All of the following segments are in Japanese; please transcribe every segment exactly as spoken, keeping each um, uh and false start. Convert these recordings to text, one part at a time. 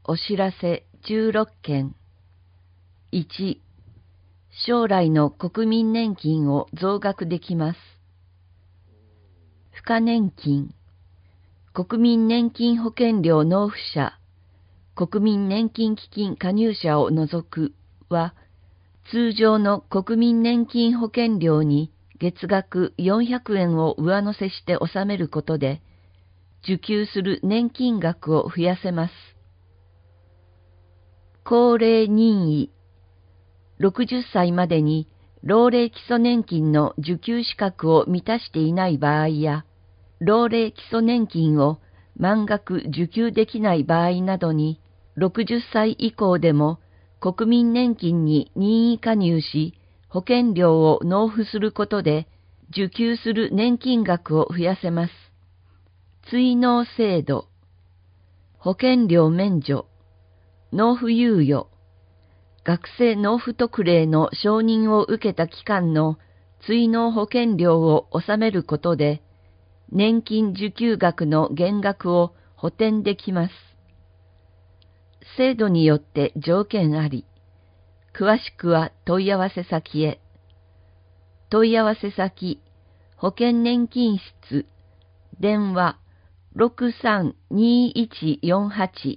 お知らせじゅうろっけん。いち、将来の国民年金を増額できます。付加年金、国民年金保険料納付者、国民年金基金加入者を除くは、通常の国民年金保険料に月額よんひゃくえんを上乗せして納めることで、受給する年金額を増やせます。高齢任意、ろくじゅっさいまでに老齢基礎年金の受給資格を満たしていない場合や、老齢基礎年金を満額受給できない場合などに、ろくじゅっさい以降でも国民年金に任意加入し、保険料を納付することで、受給する年金額を増やせます。追納制度、保険料免除、納付猶予、学生納付特例の承認を受けた期間の追納保険料を納めることで、年金受給額の減額を補填できます。制度によって条件あり、詳しくは問い合わせ先へ。問い合わせ先、保険年金室、電話 ろくさんにいちよんはち。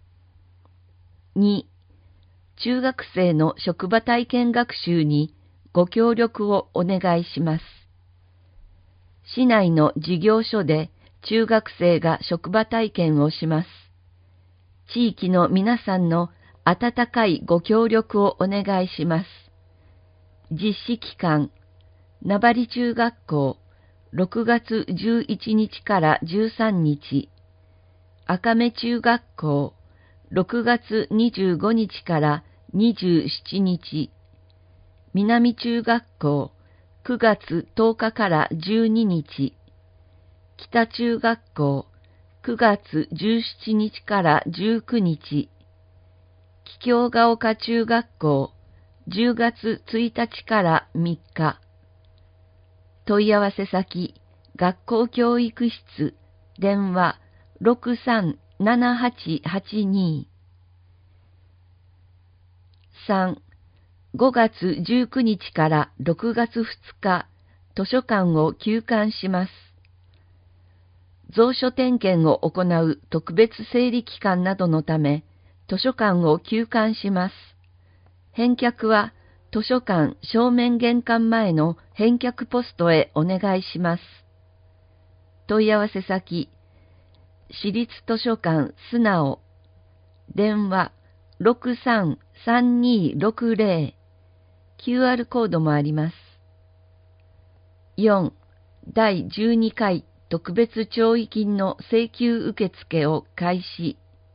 に、中学生の職場体験学習にご協力をお願いします。市内の事業所で中学生が職場体験をします。地域の皆さんの温かいご協力をお願いします。実施期間、名張中学校、ろくがつじゅういちにちからじゅうさんにち、赤目中学校、ろくがつにじゅうごにちからにじゅうしちにち、南中学校、くがつとおかからじゅうににち、北中学校、くがつじゅうしちにちからじゅうくにち、桔梗ヶ丘中学校、じゅうがつついたちからみっか。問い合わせ先、学校教育室、電話 ろくさんななはちはちに。さん、ごがつじゅうくにちからろくがつふつか、図書館を休館します。蔵書点検を行う特別整理期間などのため、図書館を休館します。返却は図書館正面玄関前の返却ポストへお願いします。問い合わせ先、市立図書館すなお、電話 ろくさんさんにろくぜろ、キューアール コードもあります。よん、だいじゅうにかい特別弔慰金の請求受付を開始。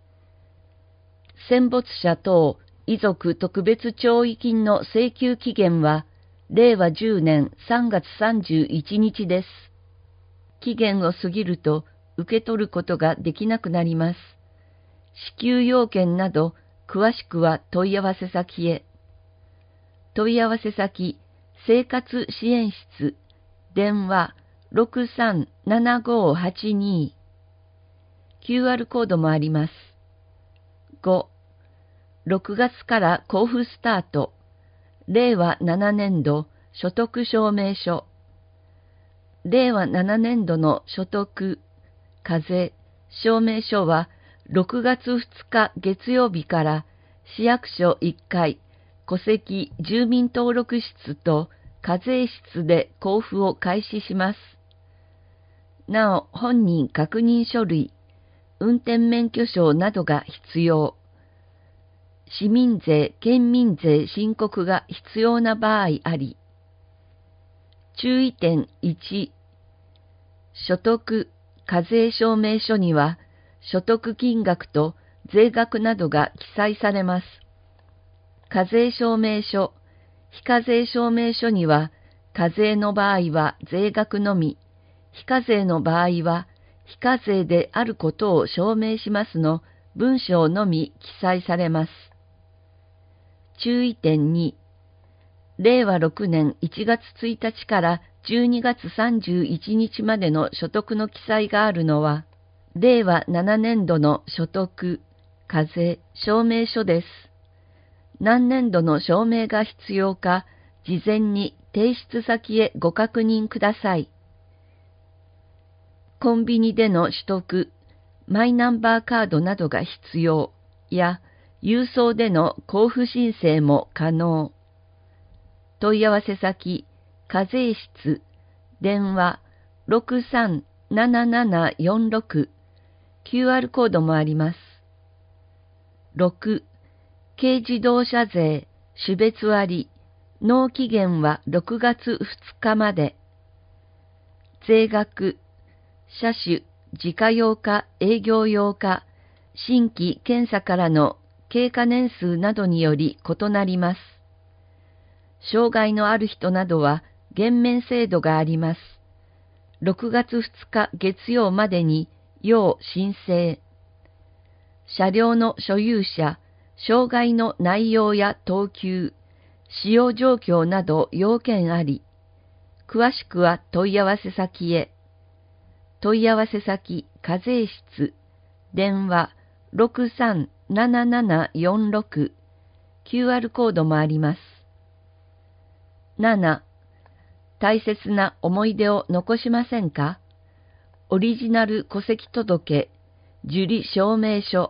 戦没者等遺族特別弔慰金の請求期限は、れいわじゅうねんさんがつさんじゅういちにちです。期限を過ぎると受け取ることができなくなります。支給要件など、詳しくは問い合わせ先へ。問い合わせ先、生活支援室、電話 ろくさんななごはちに。キューアール コードもあります。ご、ろくがつから交付スタート。れいわななねんど所得証明書。れいわななねんどの所得、課税、証明書はろくがつふつか月曜日から市役所いっかい、戸籍住民登録室と課税室で交付を開始します。なお、本人確認書類、運転免許証などが必要。市民税、県民税申告が必要な場合あり。注意点いち、所得、課税証明書には所得金額と税額などが記載されます。課税証明書、非課税証明書には課税の場合は税額のみ、非課税の場合は非課税であることを証明しますの文章のみ記載されます。注意点に、れいわろくねんいちがつついたちからじゅうにがつさんじゅういちにちまでの所得の記載があるのは、れいわななねんどの所得、 課税証明書です。何年度の証明が必要か、事前に提出先へご確認ください。コンビニでの取得、マイナンバーカードなどが必要や、郵送での交付申請も可能。問い合わせ先、課税室、電話 ろくさんななななよんろく、キューアール コードもあります。ろく、軽自動車税、種別割、納期限はろくがつふつかまで。税額、車種、自家用か営業用か、新規検査からの経過年数などにより異なります。障害のある人などは減免制度があります。ろくがつふつか月曜までに要申請。車両の所有者、障害の内容や等級、使用状況など要件あり。詳しくは問い合わせ先へ。問い合わせ先、課税室、電話 ろくさんななななよんろく、キューアール コードもあります。なな、大切な思い出を残しませんか？オリジナル戸籍届、受理証明書。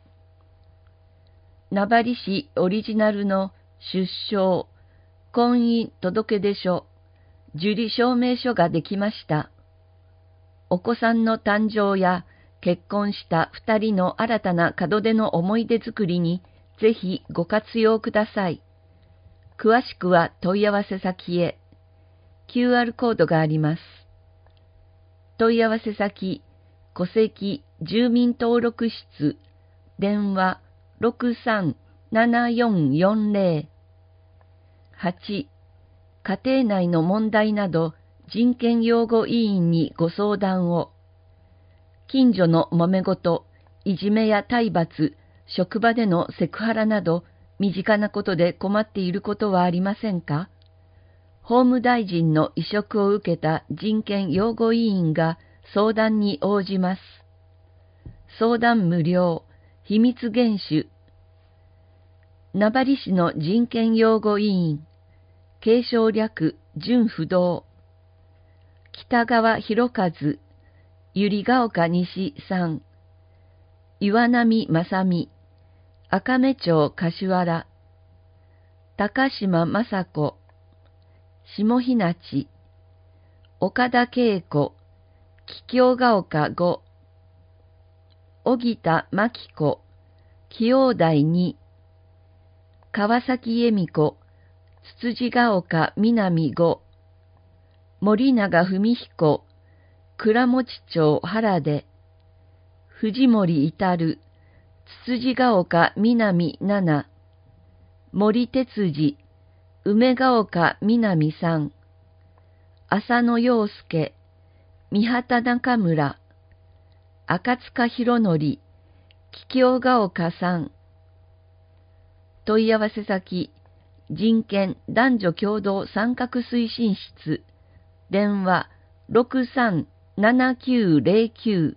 名張市オリジナルの出生、婚姻届出書、受理証明書ができました。お子さんの誕生や結婚した二人の新たな門出の思い出作りにぜひご活用ください。詳しくは問い合わせ先へ。キューアール コードがあります。問い合わせ先、戸籍住民登録室、電話 ろくさんななよんよんぜろ。はち、家庭内の問題など人権擁護委員にご相談を。近所の揉め事、いじめや体罰、職場でのセクハラなど身近なことで困っていることはありませんか？法務大臣の委嘱を受けた人権擁護委員が相談に応じます。相談無料、秘密厳守。名張市の人権擁護委員、継承略、準不動。北川博和、百合ヶ丘西さん。岩波正美、赤目町柏原。高島雅子、下日那岡田恵子、桔梗ヶ丘ご。荻田真紀子、清台に。川崎恵美子、つつじヶ丘南ご。森永文彦、倉持町原で。藤森至、つつじヶ丘南なな。森哲司、梅ヶ丘南さん。浅野陽介、三畑中村。赤塚博則、桔梗ヶ丘さん。問い合わせ先、人権男女共同参画推進室、電話 ろくさんななきゅうぜろきゅう。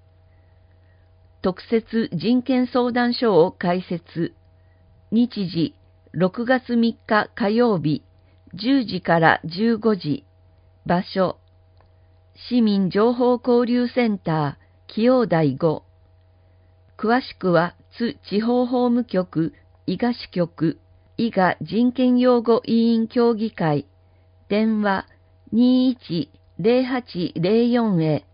特設人権相談所を開設。日時ろくがつみっか火曜日じゅうじからじゅうごじ。場所市民情報交流センター清台ご。詳しくは津地方法務局伊賀支局伊賀人権擁護委員協議会電話 にいちぜろはちぜろよん へ。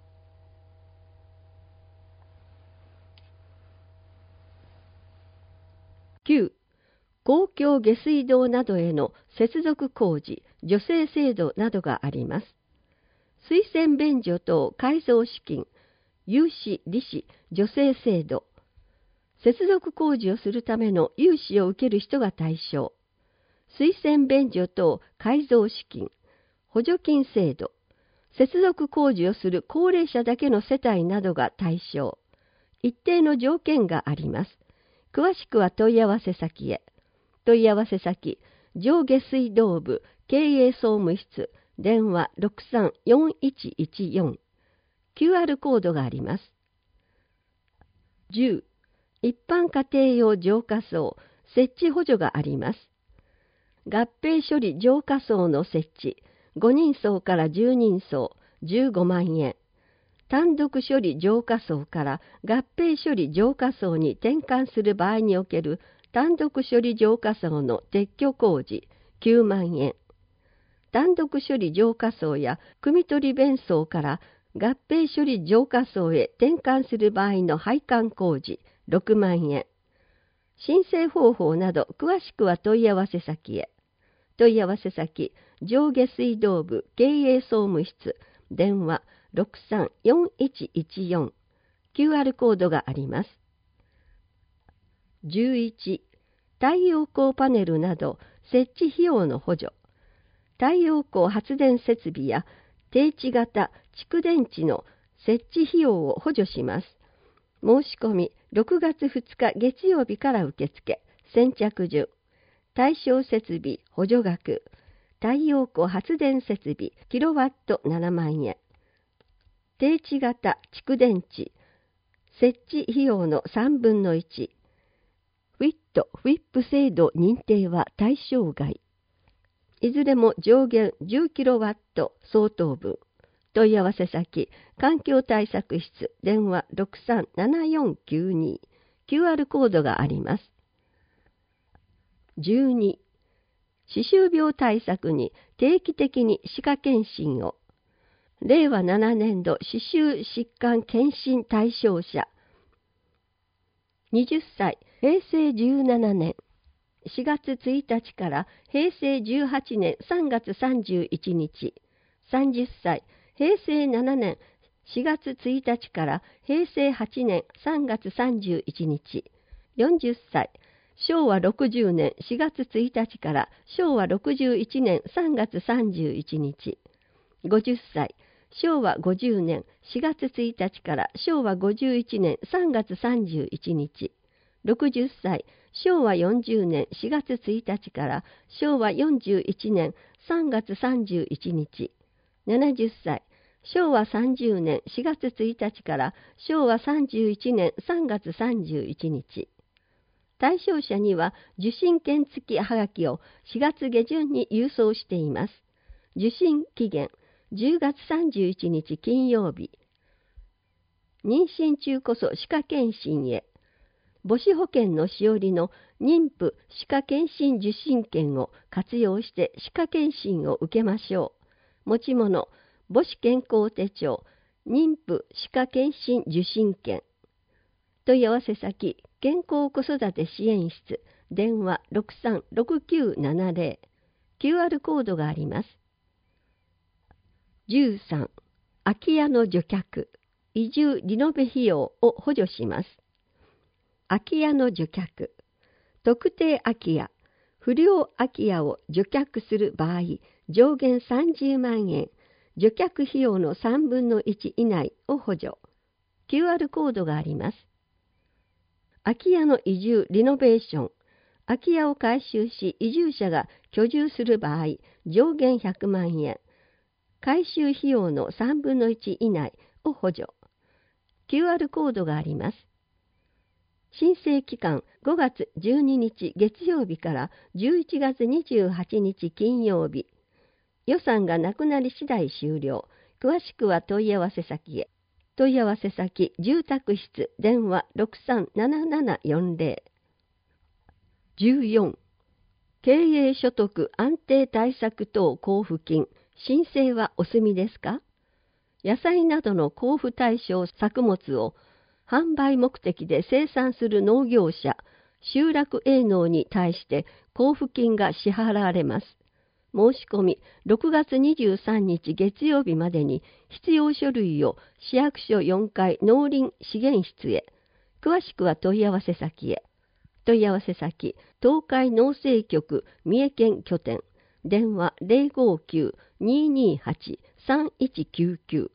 きゅう、公共下水道などへの接続工事、助成制度などがあります。推薦便所等改造資金、融資利子助成制度。接続工事をするための融資を受ける人が対象。推薦便所等改造資金、補助金制度。接続工事をする高齢者だけの世帯などが対象。一定の条件があります。詳しくは問い合わせ先へ。問い合わせ先、上下水道部経営総務室、電話 ろくさんよんいちいちよん。キューアール コードがあります。じゅう、 一般家庭用浄化槽設置補助があります。合併処理浄化槽の設置、ごにん層からじゅうにん層、じゅうごまんえん。単独処理浄化槽から合併処理浄化槽に転換する場合における単独処理浄化槽の撤去工事、きゅうまんえん。単独処理浄化槽や汲み取り弁槽から合併処理浄化槽へ転換する場合の配管工事、ろくまんえん。申請方法など詳しくは問い合わせ先へ。問い合わせ先、上下水道部経営総務室、電話 ろくさんよんいちいちよん、キューアール コードがあります。じゅういち、太陽光パネルなど設置費用の補助。太陽光発電設備や定置型蓄電池の設置費用を補助します。申し込みろくがつふつか月曜日から受付。先着順。対象設備補助額。太陽光発電設備キロワットななまんえん。定置型蓄電池設置費用のさんぶんのいち。フィット・フィップ制度認定は対象外。いずれも上限 じゅうキロワット 相当分。問い合わせ先、環境対策室、電話 ろくさんななよんきゅうに、キューアール コードがあります。じゅうに、歯周病対策に定期的に歯科検診を。れいわななねんど歯周疾患検診対象者。はたち、へいせいじゅうななねんしがつついたちからへいせいじゅうはちねんさんがつさんじゅういちにち。さんじゅっさい、へいせいななねんしがつついたちからへいせいはちねんさんがつさんじゅういちにち。よんじゅっさい、しょうわろくじゅうねんしがつついたちからしょうわろくじゅういちねんさんがつさんじゅういちにち。ごじゅっさい、しょうわごじゅうねんしがつついたちからしょうわごじゅういちねんさんがつさんじゅういちにち。ろくじゅっさい、しょうわよんじゅうねんしがつついたちからしょうわよんじゅういちねんさんがつさんじゅういちにち。ななじゅっさい、しょうわさんじゅうねんしがつついたちからしょうわさんじゅういちねんさんがつさんじゅういちにち。対象者には受信券付きはがきをしがつげじゅんに郵送しています。受信期限じゅうがつさんじゅういちにち金曜日。妊娠中こそ歯科検診へ。母子保険のしおりの妊婦歯科検診受診券を活用して歯科検診を受けましょう。持ち物、母子健康手帳、妊婦歯科検診受診券。問い合わせ先、健康子育て支援室、電話 ろくさんろくきゅうななぜろ。キューアール コードがあります。じゅうさん、空き家の除却、移住リノベ費用を補助します。空き家の除却。特定空き家、不良空き家を除却する場合、上限さんじゅうまんえん、除却費用のさんぶんのいち以内を補助。キューアール コードがあります。空き家の移住リノベーション。空き家を改修し移住者が居住する場合、上限ひゃくまんえん、改修費用のさんぶんのいち以内を補助。キューアール コードがあります。申請期間ごがつじゅうににち月曜日からじゅういちがつにじゅうはちにち金曜日。予算がなくなり次第終了。詳しくは問い合わせ先へ。問い合わせ先、住宅室、電話 ろくさんななななよんぜろ。じゅうよん、経営所得安定対策等交付金、申請はお済みですか？野菜などの交付対象作物を販売目的で生産する農業者、集落営農に対して交付金が支払われます。申し込みろくがつにじゅうさんにち月曜日までに必要書類を市役所よんかい農林資源室へ。詳しくは問い合わせ先へ。問い合わせ先、東海農政局三重県拠点。電話 ゼロごきゅう にーにーはち さんいちきゅうきゅう。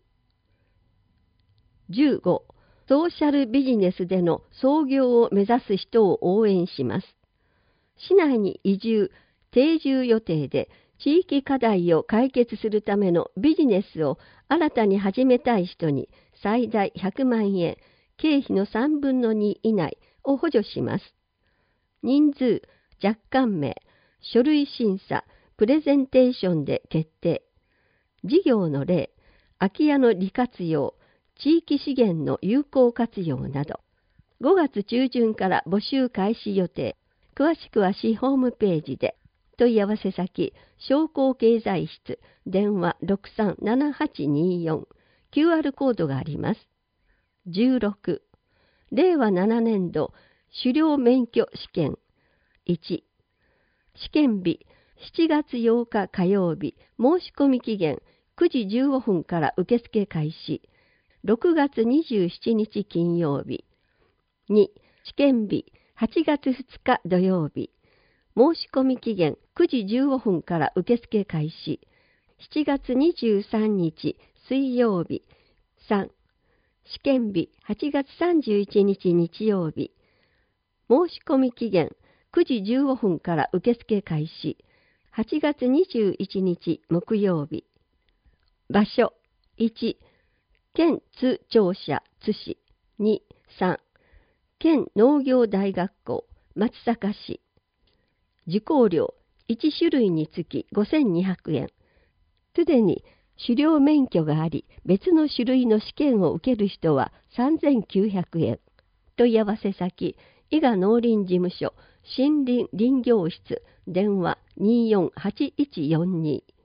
じゅうご、ソーシャルビジネスでの創業を目指す人を応援します。市内に移住、定住予定で地域課題を解決するためのビジネスを新たに始めたい人に最大ひゃくまんえん、経費のさんぶんのに以内を補助します。人数、若干名、書類審査、プレゼンテーションで決定。事業の例、空き家の利活用、地域資源の有効活用など。ごがつ中旬から募集開始予定。詳しくは市ホームページで。問い合わせ先、商工経済室、電話 ろくさんななはちによん、キューアール コードがあります。じゅうろく、れいわななねんど狩猟免許試験。いち、試験日、しちがつようか火曜日、申し込み期限くじじゅうごふんから受付開始。ろくがつにじゅうしちにち金曜日。に、試験日、はちがつふつか土曜日。申し込み期限くじじゅうごふんから受付開始。しちがつにじゅうさんにち水曜日。さん、試験日はちがつさんじゅういちにち日曜日。申し込み期限くじじゅうごふんから受付開始。はちがつにじゅういちにち木曜日。場所いち、県津庁舎津市。に、さん、県農業大学校松阪市。受講料いちしゅるいにつきごせんにひゃくえん。すでに狩猟免許があり、別の種類の試験を受ける人はさんぜんきゅうひゃくえん。問い合わせ先、伊賀農林事務所森林林業室、電話にーよんはちいちよんにー。